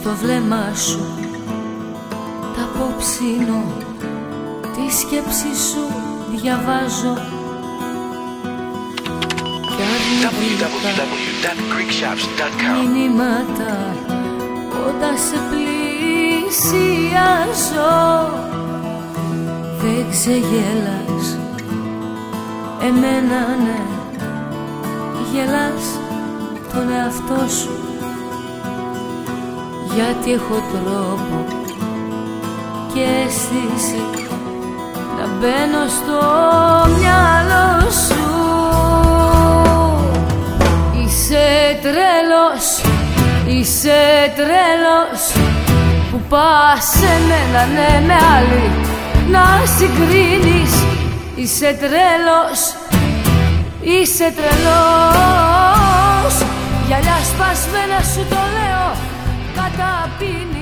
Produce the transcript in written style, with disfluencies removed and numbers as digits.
Στο βλέμμα σου τ' απόψινο, τη σκέψη σου διαβάζω κι αρνητικά μηνύματα όταν σε πλησιάζω. Δεν ξεγέλας εμένα, ναι, γελάς τον εαυτό σου, γιατί έχω τρόπο και αίσθηση να μπαίνω στο μυαλό σου. Είσαι τρέλος, είσαι τρέλος που πας σε μένα, ναι, με άλλη να συγκρίνεις. Είσαι τρέλος, είσαι τρελός, γυαλιά σπασμένα σου το λέω, καταπίνει.